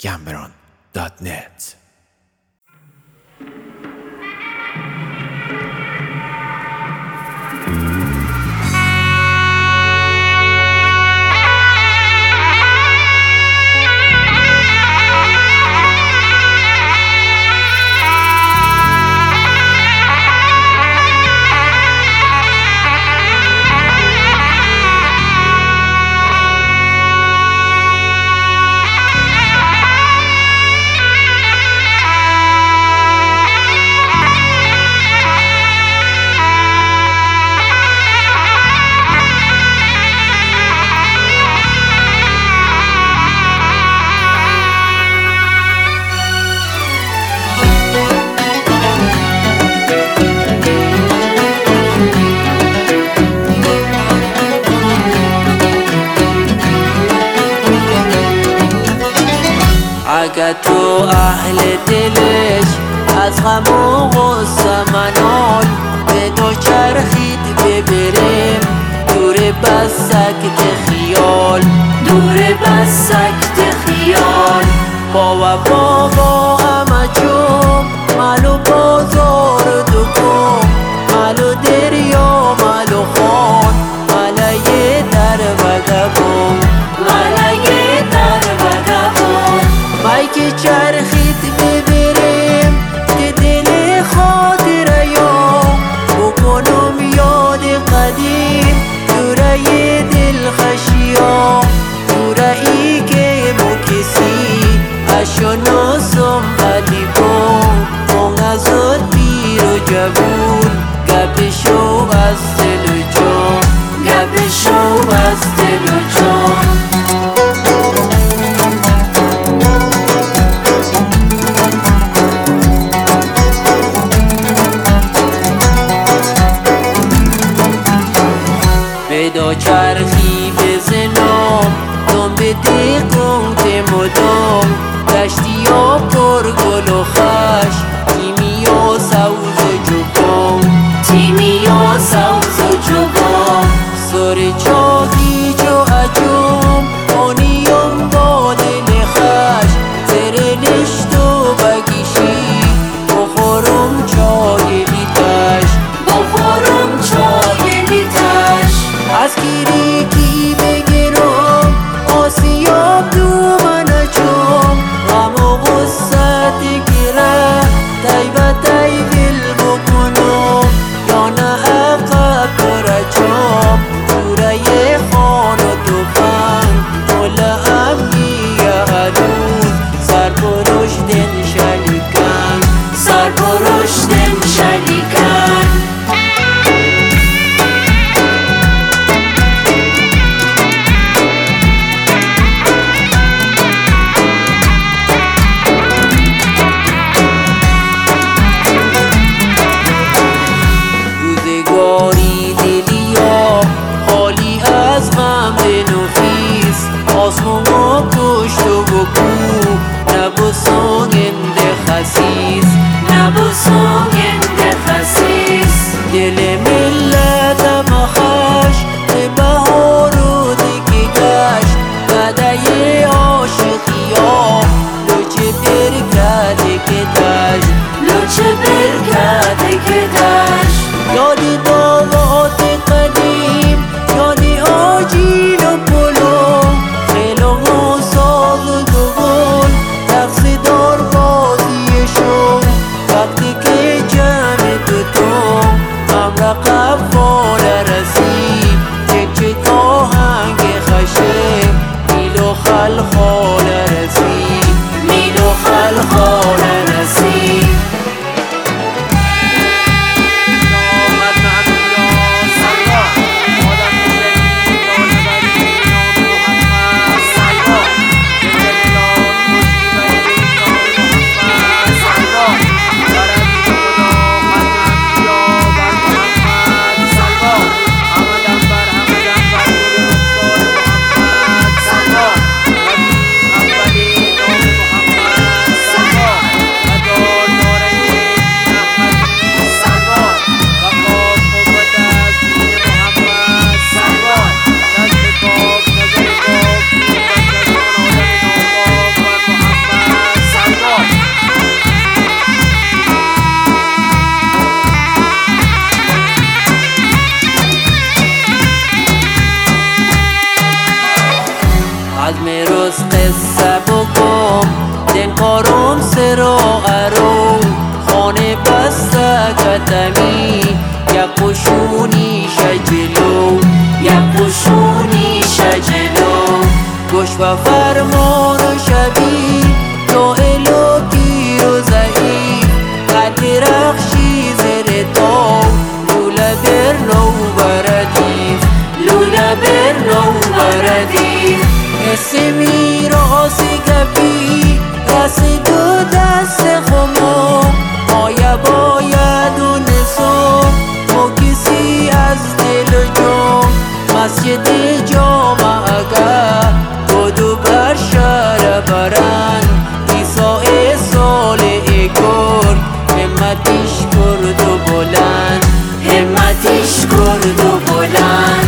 gambron.net. اگه تو اهل دلش از غم و غصه منال به دو چرخید ببریم دور بس سکت خیال، دور بس سکت خیال. بابا همه جوم مالو بازار و دکم، مالو دریا مالو خان، مالای در و گبون، مالای در و گبون. مای که چرخید ببریم که دل خاطره یا بکنم یاد قدیم دوره دل خشیا، دوره ای که با کسی اشناسم ولی اون از پیر و جوون گپشو از دل و جان، گپشو از دل و جان. به چرخی بزنم دنبه دقم که مدام دشتی ها پر گل و خش، تیمی و سوز و جبام، تیمی و سوز و جبام. سر چاقی جو اجوم آنیم با دل خش، زر نشت و بگیشی بخورم چای لیتش، بخورم چای لیتش. از کیریکی بگیرم آسیاب دو من چوم، غم و غصت گیره تیبل بکنم، یا نه عقب برچم دوره خان و توفن مولا امنی عروض سر پروش دن شلیکن، سر پروش دن شلیکن. روزگاری دلیا خالی از غم بنفیس، آسمان و پشت و بکو نبسانگند خسیس، نبسانگند خسیس. دل ملت مخش به بهار و دگه گشت بدای عاشقی ها لوچه برکده که دشت، لوچه برکده که دشت. یادی داوات قدیم، یادی آجیل و پلو، خیلم و ساز و دوگل تقصیدار بازیشون وقتی که همتیش کرد و بلند، همتیش کرد و بلند.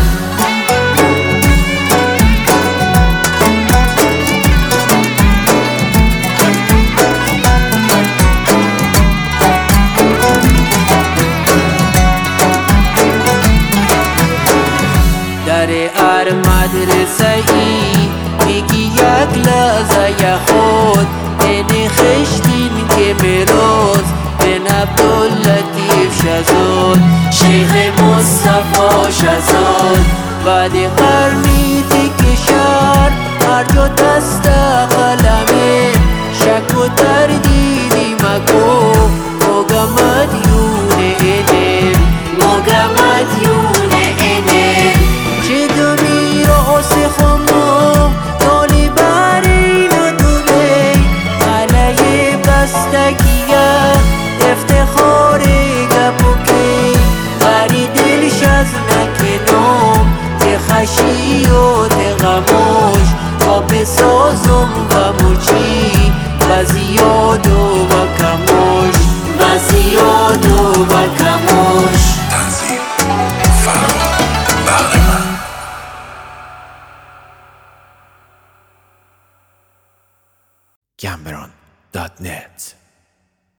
در هر مدرسه ای میگی یک لحظه خود، این خشتین که میروز بن عبداللطیف شزود، شیخ مصطفی شزود. بعد قرنی کشار هر جا دست قلمه، شک و تردیدی مگو موگه مدیون اینه، موگه مدیون اینه. چه دمی راس خمام تالی برین و دوبی، علیه بستگیه افتخار گپوکی، بری دلش از نکنم ته خشی و ته غموش، آب سازم و موچی و زیاد و کموش، و زیاد و کموش. تنظیم فرمان بغلمان Cameron.net